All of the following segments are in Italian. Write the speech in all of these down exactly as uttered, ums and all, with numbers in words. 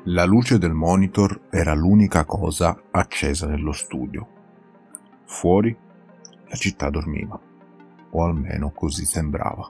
La luce del monitor era l'unica cosa accesa nello studio. Fuori la città dormiva, o almeno così sembrava.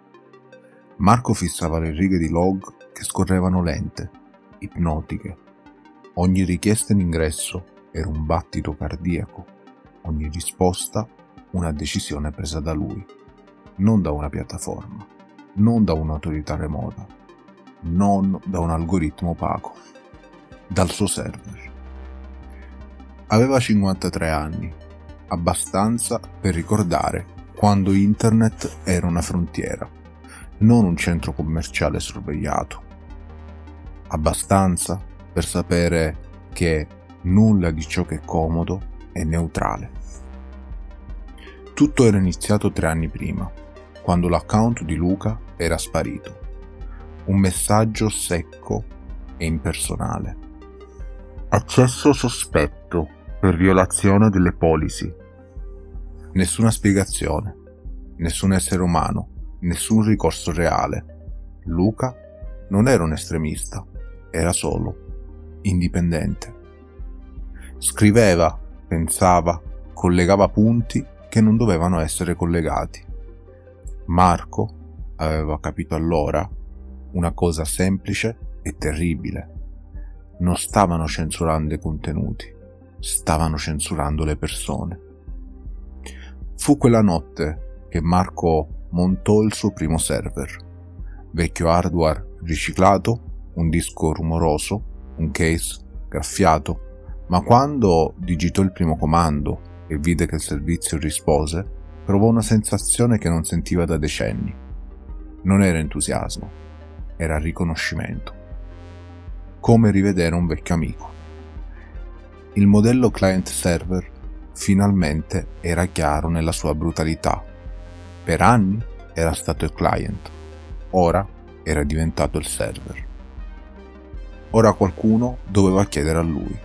Marco fissava le righe di log che scorrevano lente, ipnotiche. Ogni richiesta in ingresso era un battito cardiaco, ogni risposta una decisione presa da lui, non da una piattaforma, non da un'autorità remota, non da un algoritmo opaco, dal suo server. Aveva cinquantatré anni, abbastanza per ricordare quando internet era una frontiera, non un centro commerciale sorvegliato. Abbastanza per sapere che nulla di ciò che è comodo è neutrale. Tutto era iniziato tre anni prima, quando l'account di Luca era sparito. Un messaggio secco e impersonale. Accesso sospetto per violazione delle policy. Nessuna spiegazione, nessun essere umano, nessun ricorso reale. Luca non era un estremista, era solo indipendente. Scriveva, pensava, collegava punti che non dovevano essere collegati. Marco aveva capito allora una cosa semplice e terribile. Non stavano censurando i contenuti, stavano censurando le persone. Fu quella notte che Marco montò il suo primo server. Vecchio hardware riciclato, un disco rumoroso, un case graffiato, ma quando digitò il primo comando e vide che il servizio rispose, provò una sensazione che non sentiva da decenni. Non era entusiasmo, era riconoscimento. Come rivedere un vecchio amico. Il modello client-server finalmente era chiaro nella sua brutalità. Per anni era stato il client, ora era diventato il server. Ora qualcuno doveva chiedere a lui.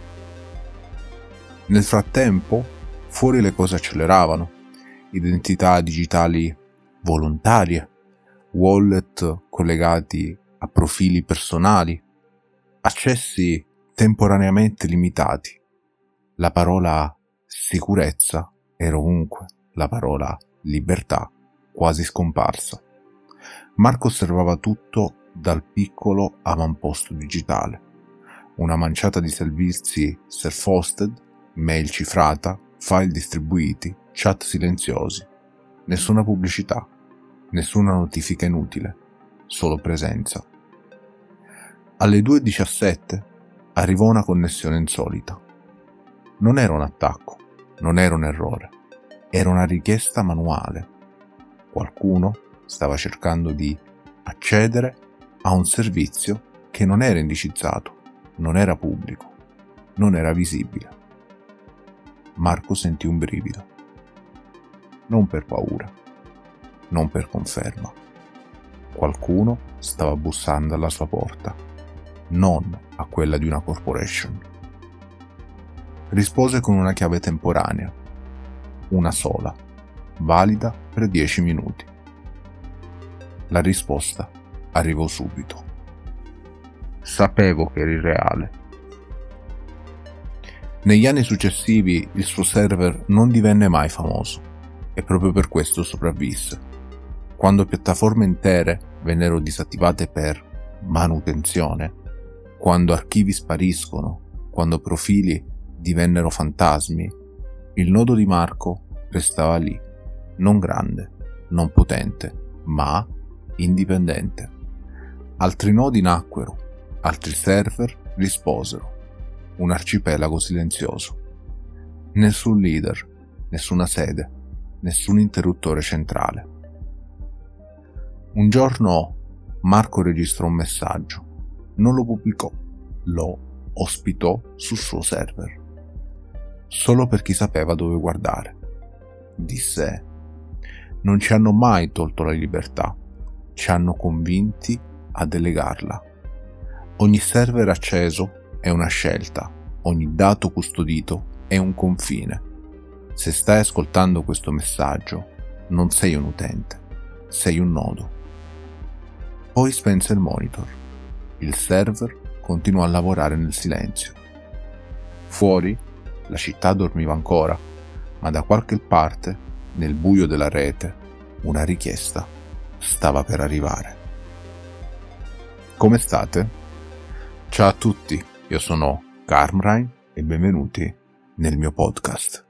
Nel frattempo, fuori le cose acceleravano. Identità digitali volontarie, wallet collegati a profili personali, accessi temporaneamente limitati. La parola sicurezza era ovunque, la parola libertà quasi scomparsa. Marco osservava tutto dal piccolo avamposto digitale. Una manciata di servizi self-hosted, mail cifrata, file distribuiti, chat silenziosi. Nessuna pubblicità, nessuna notifica inutile, solo presenza. Alle due e diciassette arrivò una connessione insolita. Non era un attacco, non era un errore, era una richiesta manuale. Qualcuno stava cercando di accedere a un servizio che non era indicizzato, non era pubblico, non era visibile. Marco sentì un brivido. Non per paura, non per conferma. Qualcuno stava bussando alla sua porta, non a quella di una corporation. Rispose con una chiave temporanea, una sola, valida per dieci minuti. La risposta arrivò subito. Sapevo che eri reale. Negli anni successivi il suo server non divenne mai famoso e proprio per questo sopravvisse. Quando piattaforme intere vennero disattivate per manutenzione, quando archivi spariscono, quando profili divennero fantasmi, il nodo di Marco restava lì, non grande, non potente, ma indipendente. Altri nodi nacquero, altri server risposero. Un arcipelago silenzioso. Nessun leader, nessuna sede, nessun interruttore centrale. Un giorno Marco registrò un messaggio. Non lo pubblicò, lo ospitò sul suo server. Solo per chi sapeva dove guardare. Disse: non ci hanno mai tolto la libertà, ci hanno convinti a delegarla. Ogni server acceso è una scelta, ogni dato custodito è un confine. Se stai ascoltando questo messaggio, non sei un utente, sei un nodo. Poi spense il monitor. Il server continuò a lavorare nel silenzio. Fuori la città dormiva ancora, ma da qualche parte, nel buio della rete, una richiesta stava per arrivare. Come state? Ciao a tutti, io sono Karmrain e benvenuti nel mio podcast.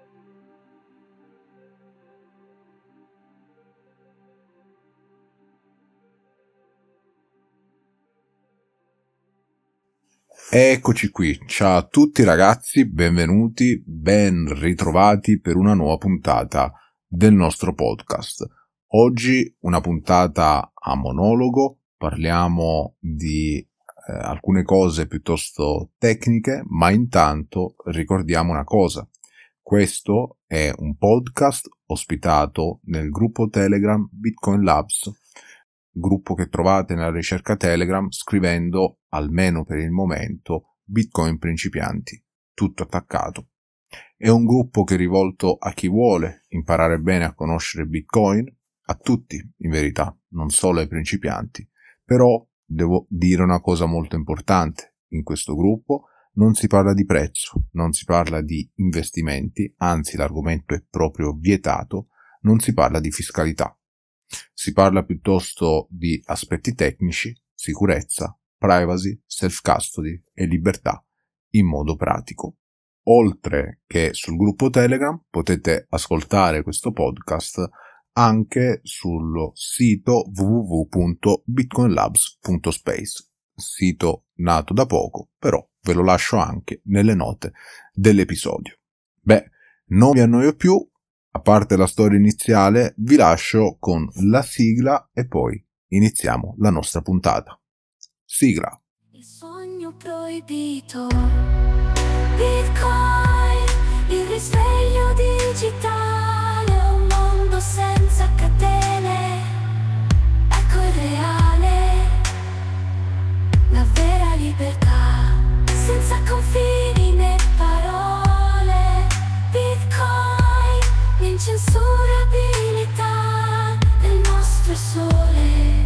Eccoci qui, ciao a tutti ragazzi, benvenuti, ben ritrovati per una nuova puntata del nostro podcast. Oggi una puntata a monologo, parliamo di eh, alcune cose piuttosto tecniche, ma intanto ricordiamo una cosa. Questo è un podcast ospitato nel gruppo Telegram Bitcoin Labs, gruppo che trovate nella ricerca Telegram scrivendo, almeno per il momento, Bitcoin principianti, tutto attaccato. È un gruppo che è rivolto a chi vuole imparare bene a conoscere Bitcoin, a tutti in verità, non solo ai principianti. Però devo dire una cosa molto importante: in questo gruppo non si parla di prezzo, non si parla di investimenti, anzi l'argomento è proprio vietato, non si parla di fiscalità. Si parla piuttosto di aspetti tecnici, sicurezza, privacy, self-custody e libertà in modo pratico. Oltre che sul gruppo Telegram potete ascoltare questo podcast anche sul sito w w w punto bitcoin labs punto space, sito nato da poco, però ve lo lascio anche nelle note dell'episodio. Beh, non vi annoio più. A parte la storia iniziale, vi lascio con la sigla e poi iniziamo la nostra puntata. Sigla. Il sogno proibito, Bitcoin, il risveglio digitale, un mondo senza catene, ecco il reale, la vera libertà, senza confini né parole, Bitcoin. L'incensurabilità del nostro sole.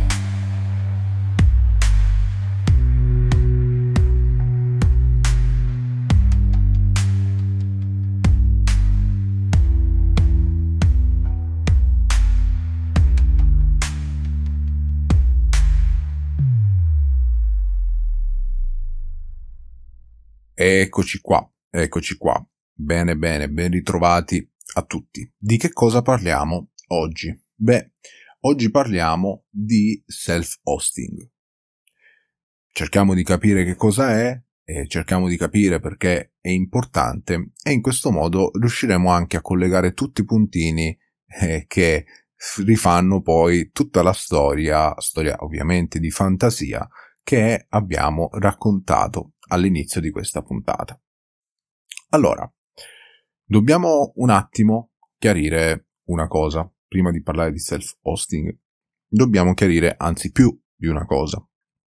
Eccoci qua, eccoci qua. Bene, bene, ben ritrovati a tutti. Di che cosa parliamo oggi? Beh, oggi parliamo di self-hosting. Cerchiamo di capire che cosa è e cerchiamo di capire perché è importante e in questo modo riusciremo anche a collegare tutti i puntini eh, che rifanno poi tutta la storia, storia ovviamente di fantasia, che abbiamo raccontato all'inizio di questa puntata. Allora, dobbiamo un attimo chiarire una cosa. Prima di parlare di self-hosting, dobbiamo chiarire anzi più di una cosa.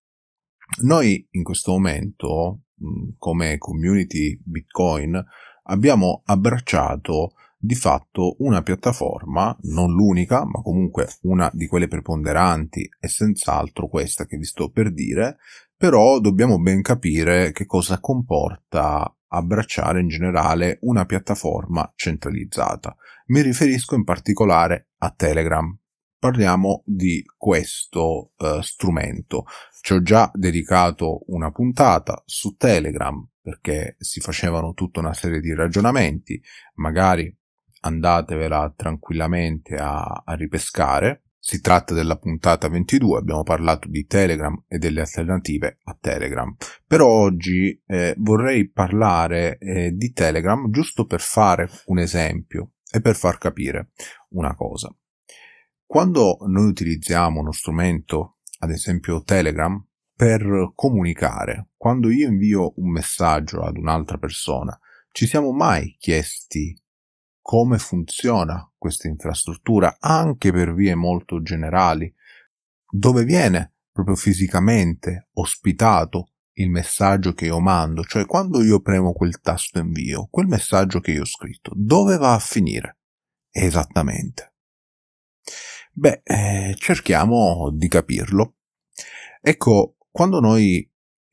Noi in questo momento, come community Bitcoin, abbiamo abbracciato di fatto una piattaforma, non l'unica, ma comunque una di quelle preponderanti e senz'altro questa che vi sto per dire, però dobbiamo ben capire che cosa comporta abbracciare in generale una piattaforma centralizzata. Mi riferisco in particolare a Telegram. Parliamo di questo uh, strumento. Ci ho già dedicato una puntata su Telegram perché si facevano tutta una serie di ragionamenti, magari andatevela tranquillamente a, a ripescare. Si tratta della puntata ventidue, abbiamo parlato di Telegram e delle alternative a Telegram. Però oggi eh, vorrei parlare eh, di Telegram giusto per fare un esempio e per far capire una cosa. Quando noi utilizziamo uno strumento, ad esempio Telegram, per comunicare, quando io invio un messaggio ad un'altra persona, ci siamo mai chiesti come funziona questa infrastruttura anche per vie molto generali, dove viene proprio fisicamente ospitato il messaggio che io mando, cioè quando io premo quel tasto invio, quel messaggio che io ho scritto, dove va a finire? Esattamente. Beh, eh, cerchiamo di capirlo. Ecco, quando noi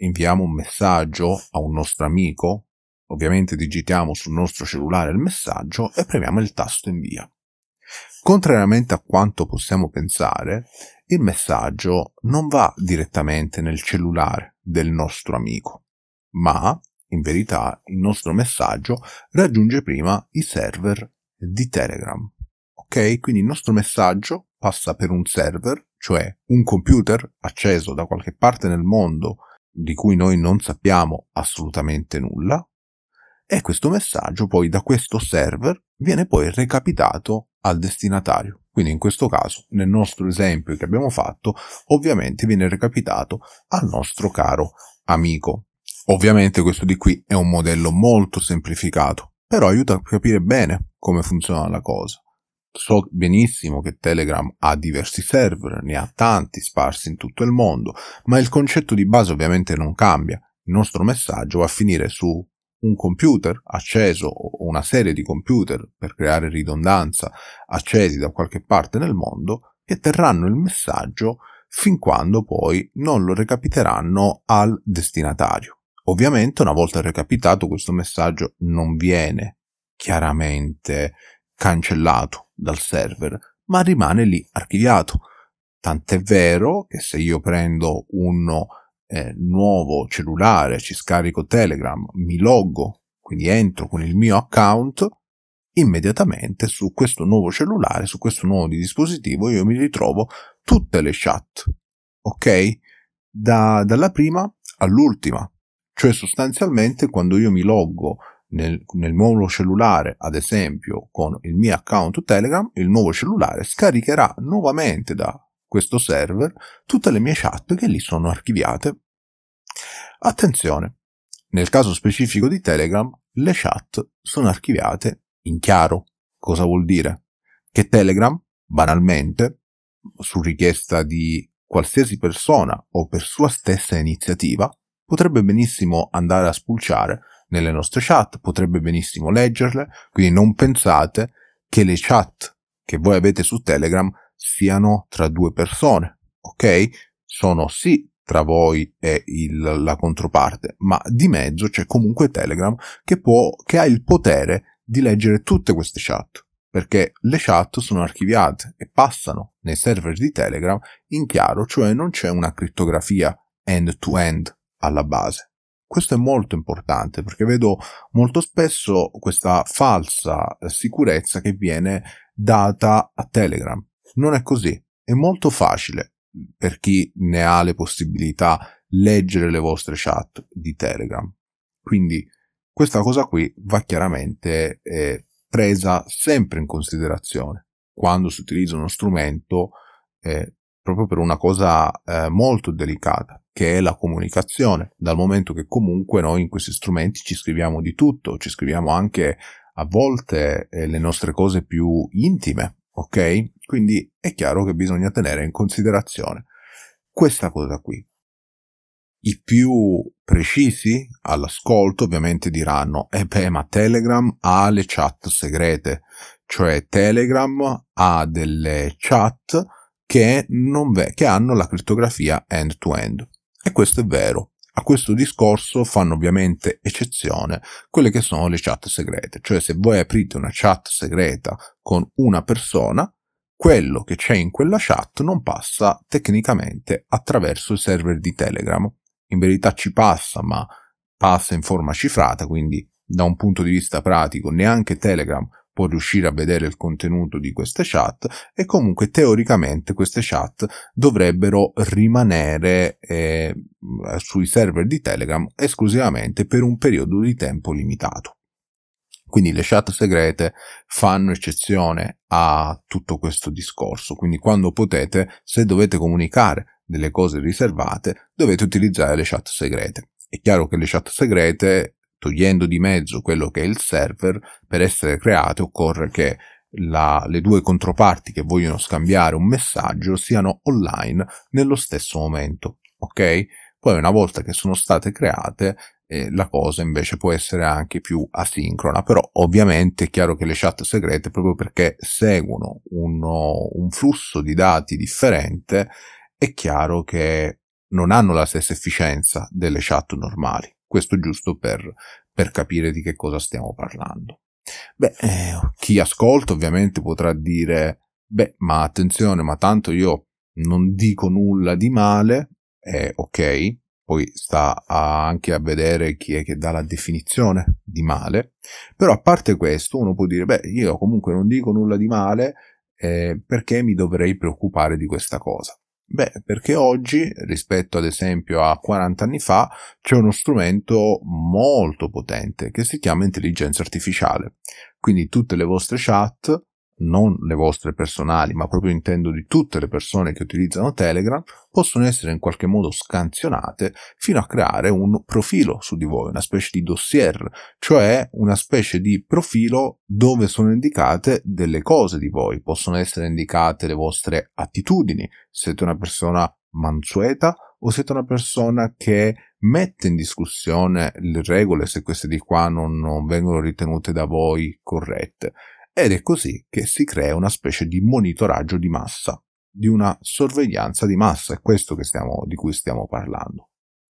inviamo un messaggio a un nostro amico, ovviamente digitiamo sul nostro cellulare il messaggio e premiamo il tasto invia. Contrariamente a quanto possiamo pensare, il messaggio non va direttamente nel cellulare del nostro amico, ma in verità il nostro messaggio raggiunge prima i server di Telegram. Ok? Quindi il nostro messaggio passa per un server, cioè un computer acceso da qualche parte nel mondo di cui noi non sappiamo assolutamente nulla, e questo messaggio poi da questo server viene poi recapitato al destinatario. Quindi in questo caso, nel nostro esempio che abbiamo fatto, ovviamente viene recapitato al nostro caro amico. Ovviamente questo di qui è un modello molto semplificato, però aiuta a capire bene come funziona la cosa. So benissimo che Telegram ha diversi server, ne ha tanti sparsi in tutto il mondo, ma il concetto di base ovviamente non cambia. Il nostro messaggio va a finire su un computer acceso o una serie di computer, per creare ridondanza, accesi da qualche parte nel mondo, che terranno il messaggio fin quando poi non lo recapiteranno al destinatario. Ovviamente una volta recapitato questo messaggio non viene chiaramente cancellato dal server, ma rimane lì archiviato. Tant'è vero che se io prendo un eh, nuovo cellulare, ci scarico Telegram, mi loggo, quindi entro con il mio account, immediatamente su questo nuovo cellulare, su questo nuovo dispositivo, io mi ritrovo tutte le chat, ok? Da, dalla prima all'ultima. Cioè sostanzialmente quando io mi loggo nel, nel nuovo cellulare, ad esempio con il mio account Telegram, il nuovo cellulare scaricherà nuovamente da questo server tutte le mie chat che lì sono archiviate. Attenzione, nel caso specifico di Telegram le chat sono archiviate in chiaro. Cosa vuol dire? Che Telegram, banalmente, su richiesta di qualsiasi persona o per sua stessa iniziativa, potrebbe benissimo andare a spulciare nelle nostre chat, potrebbe benissimo leggerle, quindi non pensate che le chat che voi avete su Telegram siano tra due persone, ok? Sono sì tra voi e il, la controparte, ma di mezzo c'è comunque Telegram che può, che ha il potere di leggere tutte queste chat, perché le chat sono archiviate e passano nei server di Telegram in chiaro, cioè non c'è una crittografia end-to-end alla base. Questo è molto importante perché vedo molto spesso questa falsa sicurezza che viene data a Telegram. Non è così, è molto facile per chi ne ha le possibilità leggere le vostre chat di Telegram. Quindi questa cosa qui va chiaramente eh, presa sempre in considerazione quando si utilizza uno strumento eh, proprio per una cosa eh, molto delicata, che è la comunicazione, dal momento che comunque noi in questi strumenti ci scriviamo di tutto, ci scriviamo anche a volte eh, le nostre cose più intime, ok? Quindi è chiaro che bisogna tenere in considerazione questa cosa qui. I più precisi all'ascolto ovviamente diranno eh beh, ma Telegram ha le chat segrete, cioè Telegram ha delle chat che, non ve- che hanno la crittografia end-to-end. E questo è vero. A questo discorso fanno ovviamente eccezione quelle che sono le chat segrete, cioè se voi aprite una chat segreta con una persona, quello che c'è in quella chat non passa tecnicamente attraverso il server di Telegram. In verità ci passa, ma passa in forma cifrata, quindi da un punto di vista pratico neanche Telegram può riuscire a vedere il contenuto di queste chat, e comunque teoricamente queste chat dovrebbero rimanere eh, sui server di Telegram esclusivamente per un periodo di tempo limitato. Quindi le chat segrete fanno eccezione a tutto questo discorso, quindi quando potete, se dovete comunicare delle cose riservate, dovete utilizzare le chat segrete. È chiaro che le chat segrete, togliendo di mezzo quello che è il server, per essere create occorre che la, le due controparti che vogliono scambiare un messaggio siano online nello stesso momento, ok? Poi una volta che sono state create, eh, la cosa invece può essere anche più asincrona, però ovviamente è chiaro che le chat segrete, proprio perché seguono uno, un flusso di dati differente, è chiaro che non hanno la stessa efficienza delle chat normali. Questo giusto per, per capire di che cosa stiamo parlando. Beh, eh, chi ascolta ovviamente potrà dire, beh, ma attenzione, ma tanto io non dico nulla di male, eh, ok, poi sta a anche a vedere chi è che dà la definizione di male, però a parte questo uno può dire, beh, io comunque non dico nulla di male, eh, perché mi dovrei preoccupare di questa cosa? Beh, perché oggi, rispetto ad esempio a quaranta anni fa, c'è uno strumento molto potente che si chiama intelligenza artificiale. Quindi tutte le vostre chat, non le vostre personali, ma proprio intendo di tutte le persone che utilizzano Telegram, possono essere in qualche modo scansionate fino a creare un profilo su di voi, una specie di dossier, cioè una specie di profilo dove sono indicate delle cose di voi, possono essere indicate le vostre attitudini, siete una persona mansueta o siete una persona che mette in discussione le regole se queste di qua non, non vengono ritenute da voi corrette. Ed è così che si crea una specie di monitoraggio di massa, di una sorveglianza di massa, è questo che stiamo, di cui stiamo parlando.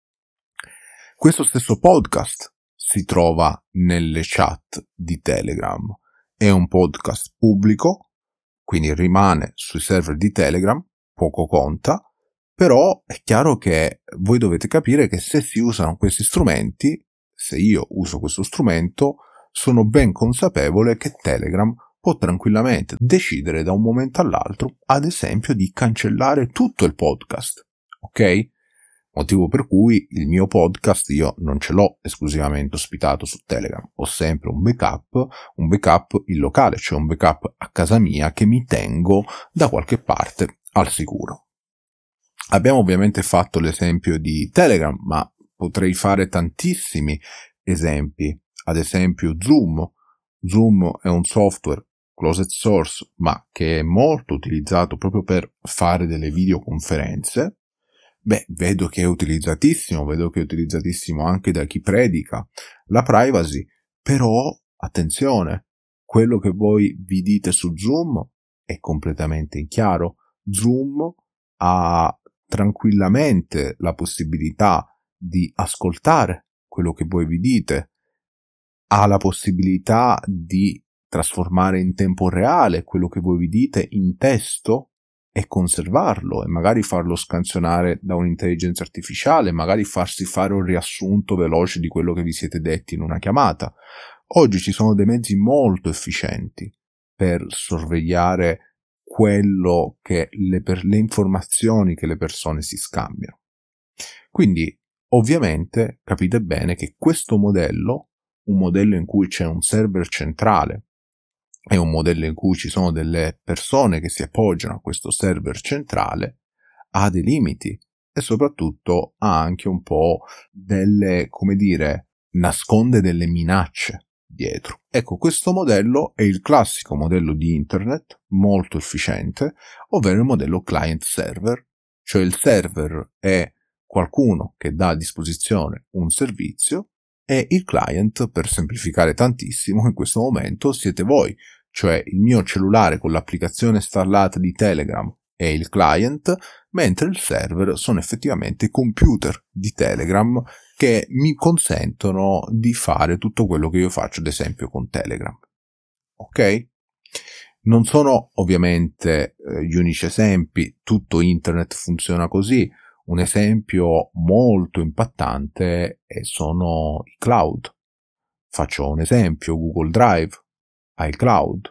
Questo stesso podcast si trova nelle chat di Telegram, è un podcast pubblico, quindi rimane sui server di Telegram, poco conta, però è chiaro che voi dovete capire che se si usano questi strumenti, se io uso questo strumento, sono ben consapevole che Telegram può tranquillamente decidere da un momento all'altro, ad esempio, di cancellare tutto il podcast, ok? Motivo per cui il mio podcast io non ce l'ho esclusivamente ospitato su Telegram, ho sempre un backup, un backup in locale, cioè un backup a casa mia che mi tengo da qualche parte al sicuro. Abbiamo ovviamente fatto l'esempio di Telegram, ma potrei fare tantissimi esempi. Ad esempio Zoom. Zoom è un software closed source, ma che è molto utilizzato proprio per fare delle videoconferenze. Beh, vedo che è utilizzatissimo, vedo che è utilizzatissimo anche da chi predica la privacy, però attenzione, quello che voi vi dite su Zoom è completamente in chiaro. Zoom ha tranquillamente la possibilità di ascoltare quello che voi vi dite, ha la possibilità di trasformare in tempo reale quello che voi vi dite in testo e conservarlo e magari farlo scansionare da un'intelligenza artificiale, magari farsi fare un riassunto veloce di quello che vi siete detti in una chiamata. Oggi ci sono dei mezzi molto efficienti per sorvegliare quello che le, per, le informazioni che le persone si scambiano. Quindi, ovviamente, capite bene che questo modello, un modello in cui c'è un server centrale e un modello in cui ci sono delle persone che si appoggiano a questo server centrale, ha dei limiti e soprattutto ha anche un po' delle, come dire, nasconde delle minacce dietro. Ecco, questo modello è il classico modello di internet, molto efficiente, ovvero il modello client-server, cioè il server è qualcuno che dà a disposizione un servizio e il client, per semplificare tantissimo, in questo momento siete voi, cioè il mio cellulare con l'applicazione installata di Telegram è il client, mentre il server sono effettivamente i computer di Telegram che mi consentono di fare tutto quello che io faccio, ad esempio, con Telegram. Ok? Non sono ovviamente eh, gli unici esempi, tutto internet funziona così. Un esempio molto impattante sono i cloud. Faccio un esempio, Google Drive, iCloud,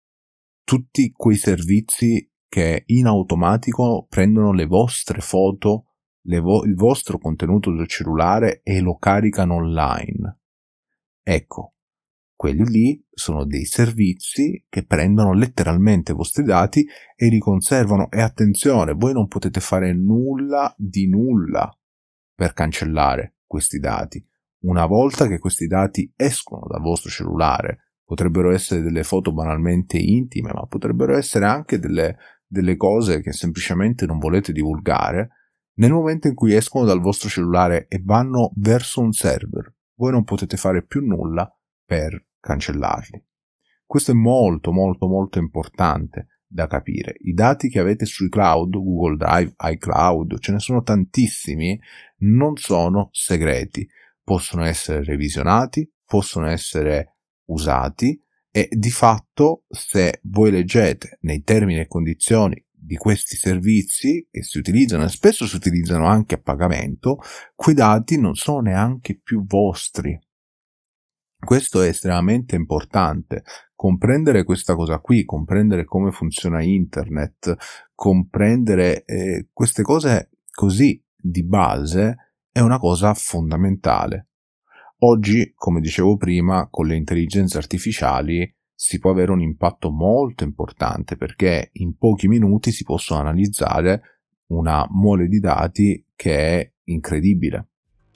tutti quei servizi che in automatico prendono le vostre foto, le vo- il vostro contenuto del cellulare e lo caricano online. Ecco, quelli lì sono dei servizi che prendono letteralmente i vostri dati e li conservano. E attenzione, voi non potete fare nulla di nulla per cancellare questi dati. Una volta che questi dati escono dal vostro cellulare, potrebbero essere delle foto banalmente intime, ma potrebbero essere anche delle, delle cose che semplicemente non volete divulgare, nel momento in cui escono dal vostro cellulare e vanno verso un server, voi non potete fare più nulla per cancellarli. Questo è molto molto molto importante da capire. I dati che avete sui cloud, Google Drive, iCloud, ce ne sono tantissimi, non sono segreti. Possono essere revisionati, possono essere usati e di fatto se voi leggete nei termini e condizioni di questi servizi che si utilizzano e spesso si utilizzano anche a pagamento, quei dati non sono neanche più vostri. Questo è estremamente importante, comprendere questa cosa qui, comprendere come funziona internet, comprendere eh, queste cose così di base è una cosa fondamentale. Oggi, come dicevo prima, con le intelligenze artificiali si può avere un impatto molto importante perché in pochi minuti si possono analizzare una mole di dati che è incredibile.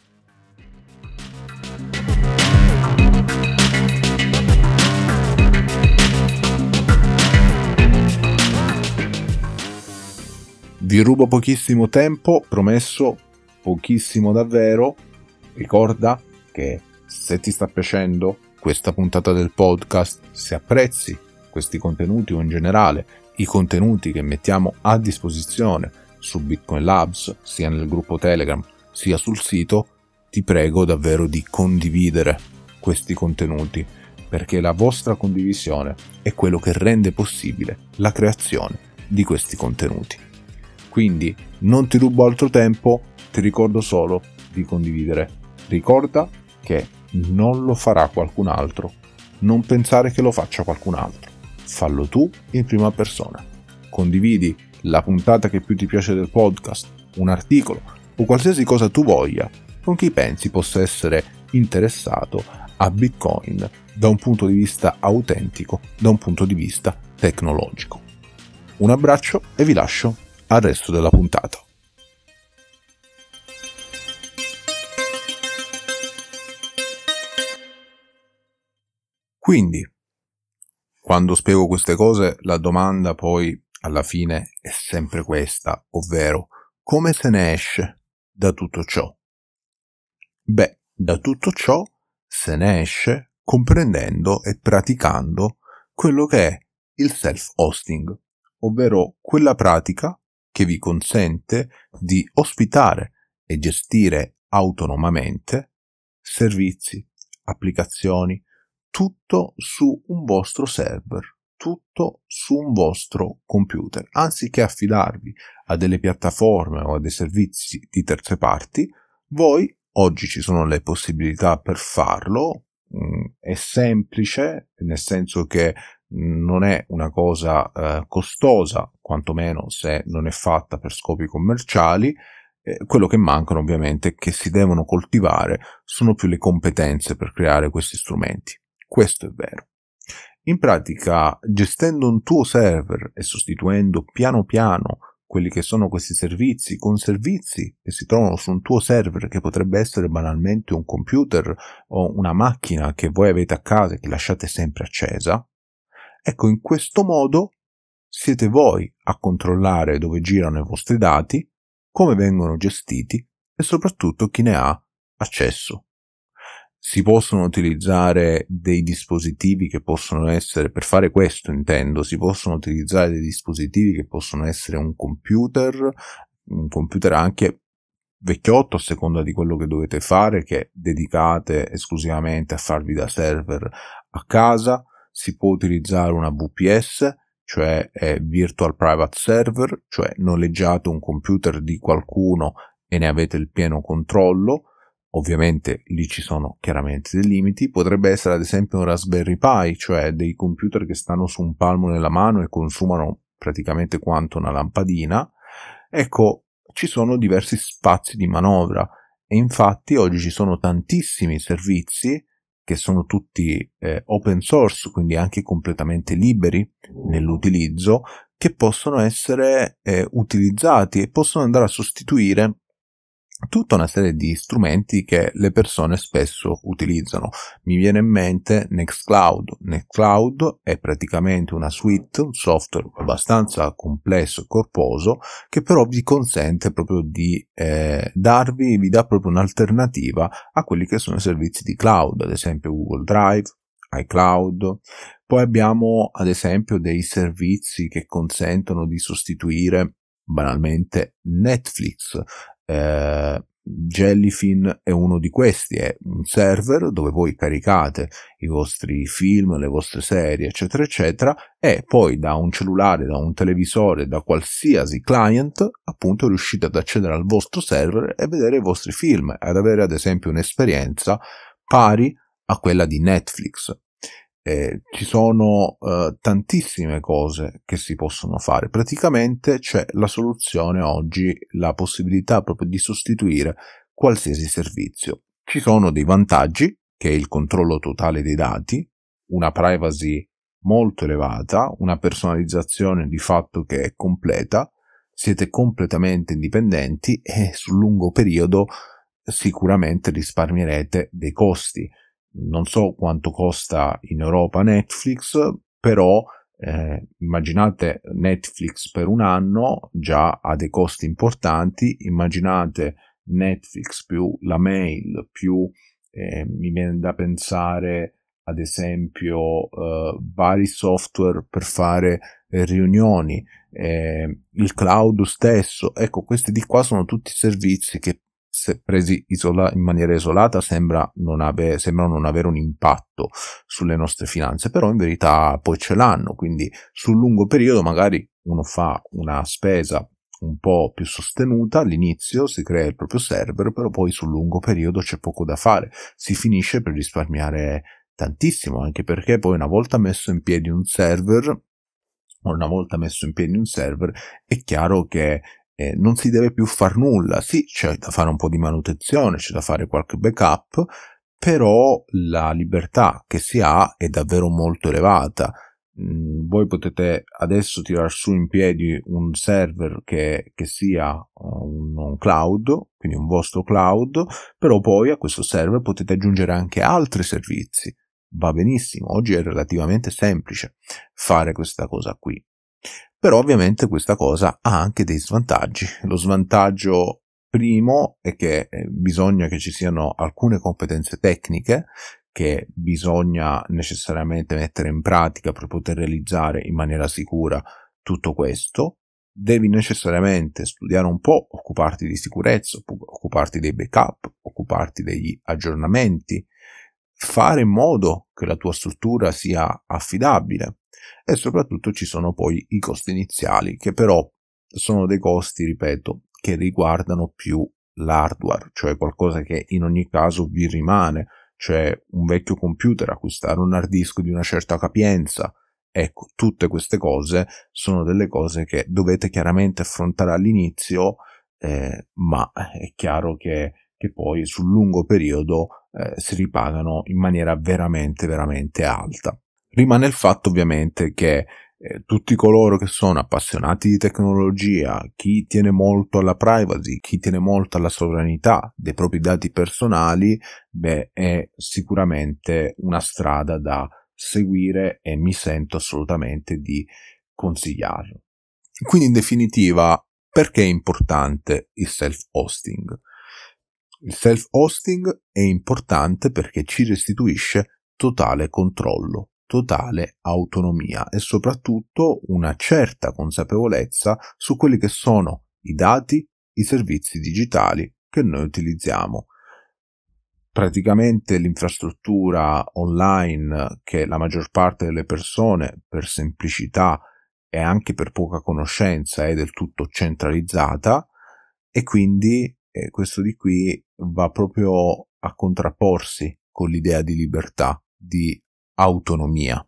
Vi rubo pochissimo tempo, promesso, pochissimo davvero. Ricorda che se ti sta piacendo questa puntata del podcast, se apprezzi questi contenuti o in generale i contenuti che mettiamo a disposizione su Bitcoin Labs, sia nel gruppo Telegram sia sul sito, ti prego davvero di condividere questi contenuti, perché la vostra condivisione è quello che rende possibile la creazione di questi contenuti. Quindi non ti rubo altro tempo, ti ricordo solo di condividere. Ricorda che non lo farà qualcun altro, non pensare che lo faccia qualcun altro, fallo tu in prima persona. Condividi la puntata che più ti piace del podcast, un articolo o qualsiasi cosa tu voglia con chi pensi possa essere interessato a Bitcoin da un punto di vista autentico, da un punto di vista tecnologico. Un abbraccio e vi lascio al resto della puntata. Quindi, quando spiego queste cose, la domanda poi alla fine è sempre questa, ovvero come se ne esce da tutto ciò? Beh, da tutto ciò se ne esce comprendendo e praticando quello che è il self-hosting, ovvero quella pratica che vi consente di ospitare e gestire autonomamente servizi, applicazioni, tutto su un vostro server, tutto su un vostro computer. Anziché affidarvi a delle piattaforme o a dei servizi di terze parti, voi oggi ci sono le possibilità per farlo. È semplice, nel senso che non è una cosa eh, costosa, quantomeno se non è fatta per scopi commerciali. Eh, quello che mancano ovviamente è che si devono coltivare, sono più le competenze per creare questi strumenti. Questo è vero. In pratica, gestendo un tuo server e sostituendo piano piano quelli che sono questi servizi con servizi che si trovano su un tuo server, che potrebbe essere banalmente un computer o una macchina che voi avete a casa e che lasciate sempre accesa, ecco, in questo modo siete voi a controllare dove girano i vostri dati, come vengono gestiti e soprattutto chi ne ha accesso. Si possono utilizzare dei dispositivi che possono essere, per fare questo intendo, si possono utilizzare dei dispositivi che possono essere un computer, un computer anche vecchiotto a seconda di quello che dovete fare, che dedicate esclusivamente a farvi da server a casa. Si può utilizzare una V P S, cioè eh, Virtual Private Server, cioè noleggiate un computer di qualcuno e ne avete il pieno controllo. Ovviamente lì ci sono chiaramente dei limiti. Potrebbe essere ad esempio un Raspberry Pi, cioè dei computer che stanno su un palmo nella mano e consumano praticamente quanto una lampadina. Ecco, ci sono diversi spazi di manovra e infatti oggi ci sono tantissimi servizi che sono tutti eh, open source, quindi anche completamente liberi nell'utilizzo, che possono essere eh, utilizzati e possono andare a sostituire tutta una serie di strumenti che le persone spesso utilizzano. Mi viene in mente Nextcloud. Nextcloud è praticamente una suite, un software abbastanza complesso e corposo, che però vi consente proprio di eh, darvi, vi dà proprio un'alternativa a quelli che sono i servizi di cloud, ad esempio Google Drive, iCloud. Poi abbiamo ad esempio dei servizi che consentono di sostituire banalmente Netflix. Eh, Jellyfin è uno di questi, è un server dove voi caricate i vostri film, le vostre serie, eccetera, eccetera, e poi da un cellulare, da un televisore, da qualsiasi client, appunto riuscite ad accedere al vostro server e vedere i vostri film, ad avere ad esempio un'esperienza pari a quella di Netflix. Eh, ci sono eh, tantissime cose che si possono fare. Praticamente c'è la soluzione oggi, la possibilità proprio di sostituire qualsiasi servizio. Ci sono dei vantaggi, che è il controllo totale dei dati, una privacy molto elevata, una personalizzazione di fatto che è completa, siete completamente indipendenti e sul lungo periodo sicuramente risparmierete dei costi. Non so quanto costa in Europa Netflix, però eh, immaginate Netflix per un anno già ha dei costi importanti, immaginate Netflix più la mail, più eh, mi viene da pensare ad esempio eh, vari software per fare eh, riunioni, eh, il cloud stesso. Ecco, questi di qua sono tutti servizi che, se presi isola- in maniera isolata sembra non ave- sembrano non avere un impatto sulle nostre finanze, però in verità poi ce l'hanno, quindi sul lungo periodo magari uno fa una spesa un po' più sostenuta, all'inizio si crea il proprio server, però poi sul lungo periodo c'è poco da fare, si finisce per risparmiare tantissimo, anche perché poi una volta messo in piedi un server, una volta messo in piedi un server, è chiaro che Eh, non si deve più far nulla. Sì, c'è da fare un po' di manutenzione, c'è da fare qualche backup, però la libertà che si ha è davvero molto elevata. Mm, voi potete adesso tirar su in piedi un server che, che sia un, un cloud, quindi un vostro cloud, però poi a questo server potete aggiungere anche altri servizi. Va benissimo, oggi è relativamente semplice fare questa cosa qui. Però ovviamente questa cosa ha anche dei svantaggi. Lo svantaggio primo è che bisogna che ci siano alcune competenze tecniche che bisogna necessariamente mettere in pratica per poter realizzare in maniera sicura tutto questo. Devi necessariamente studiare un po', occuparti di sicurezza, occuparti dei backup, occuparti degli aggiornamenti, fare in modo che la tua struttura sia affidabile. E soprattutto ci sono poi i costi iniziali, che però sono dei costi, ripeto, che riguardano più l'hardware, cioè qualcosa che in ogni caso vi rimane, cioè un vecchio computer, acquistare un hard disk di una certa capienza. Ecco, tutte queste cose sono delle cose che dovete chiaramente affrontare all'inizio, eh, ma è chiaro che, che poi sul lungo periodo eh, si ripagano in maniera veramente, veramente alta. Rimane il fatto ovviamente che eh, tutti coloro che sono appassionati di tecnologia, chi tiene molto alla privacy, chi tiene molto alla sovranità dei propri dati personali, beh, è sicuramente una strada da seguire e mi sento assolutamente di consigliarlo. Quindi in definitiva, perché è importante il self-hosting? Il self-hosting è importante perché ci restituisce totale controllo, totale autonomia e soprattutto una certa consapevolezza su quelli che sono i dati, i servizi digitali che noi utilizziamo. Praticamente l'infrastruttura online che la maggior parte delle persone, per semplicità e anche per poca conoscenza, è del tutto centralizzata, e quindi eh, questo di qui va proprio a contrapporsi con l'idea di libertà, di autonomia.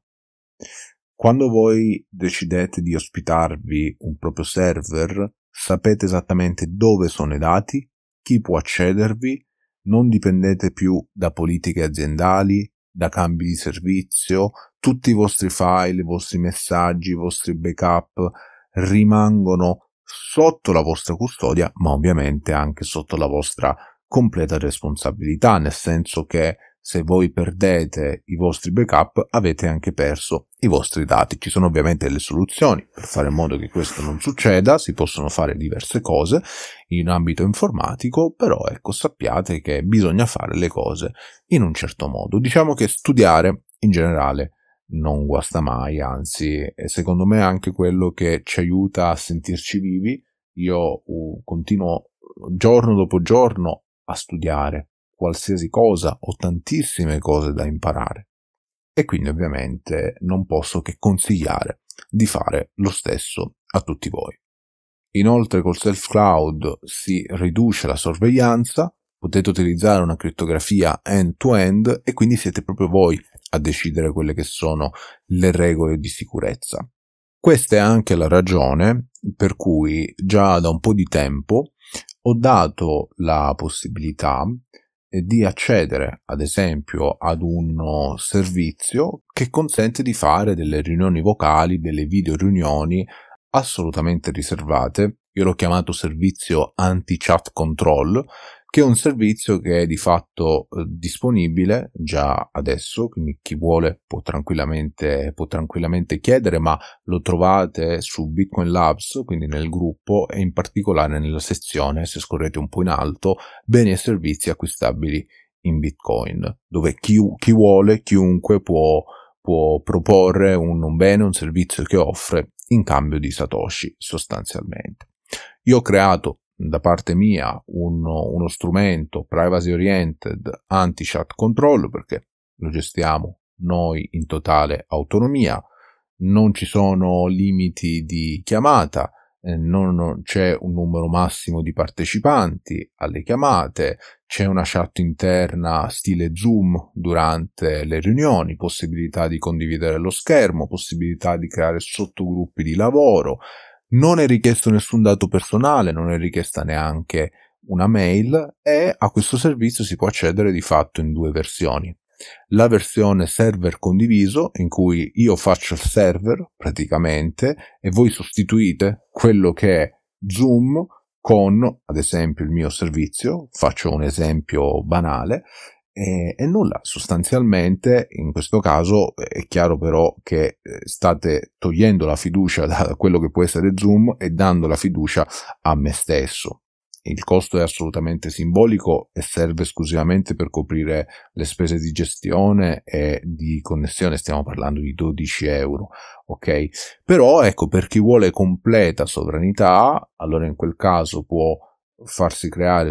Quando voi decidete di ospitarvi un proprio server, sapete esattamente dove sono i dati, chi può accedervi, non dipendete più da politiche aziendali, da cambi di servizio, tutti i vostri file, i vostri messaggi, i vostri backup rimangono sotto la vostra custodia, ma ovviamente anche sotto la vostra completa responsabilità, nel senso che se voi perdete i vostri backup avete anche perso i vostri dati. Ci sono ovviamente delle soluzioni per fare in modo che questo non succeda, si possono fare diverse cose in ambito informatico, però ecco, sappiate che bisogna fare le cose in un certo modo. Diciamo che studiare in generale non guasta mai, anzi è secondo me anche quello che ci aiuta a sentirci vivi. Io uh, continuo giorno dopo giorno a studiare qualsiasi cosa, ho tantissime cose da imparare e quindi ovviamente non posso che consigliare di fare lo stesso a tutti voi. Inoltre col Self Cloud si riduce la sorveglianza, potete utilizzare una crittografia end-to-end e quindi siete proprio voi a decidere quelle che sono le regole di sicurezza. Questa è anche la ragione per cui già da un po' di tempo ho dato la possibilità di accedere ad esempio ad uno servizio che consente di fare delle riunioni vocali, delle video riunioni assolutamente riservate. Io l'ho chiamato servizio anti-chat control, che è un servizio che è di fatto eh, disponibile già adesso, quindi chi vuole può tranquillamente, può tranquillamente chiedere, ma lo trovate su Bitcoin Labs, quindi nel gruppo, e in particolare nella sezione, se scorrete un po' in alto, beni e servizi acquistabili in Bitcoin, dove chi, chi vuole, chiunque può, può proporre un, un bene, un servizio che offre in cambio di Satoshi sostanzialmente. Io ho creato da parte mia uno, uno strumento privacy oriented anti-chat control perché lo gestiamo noi in totale autonomia, non ci sono limiti di chiamata, eh, non c'è un numero massimo di partecipanti alle chiamate, c'è una chat interna stile Zoom durante le riunioni, possibilità di condividere lo schermo, possibilità di creare sottogruppi di lavoro. Non è richiesto nessun dato personale, non è richiesta neanche una mail e a questo servizio si può accedere di fatto in due versioni. La versione server condiviso, in cui io faccio il server praticamente e voi sostituite quello che è Zoom con, ad esempio, il mio servizio. Faccio un esempio banale. E, e nulla, sostanzialmente in questo caso è chiaro però che state togliendo la fiducia da quello che può essere Zoom e dando la fiducia a me stesso. Il costo è assolutamente simbolico e serve esclusivamente per coprire le spese di gestione e di connessione, stiamo parlando di dodici euro, ok? Però ecco, per chi vuole completa sovranità, allora in quel caso può farsi creare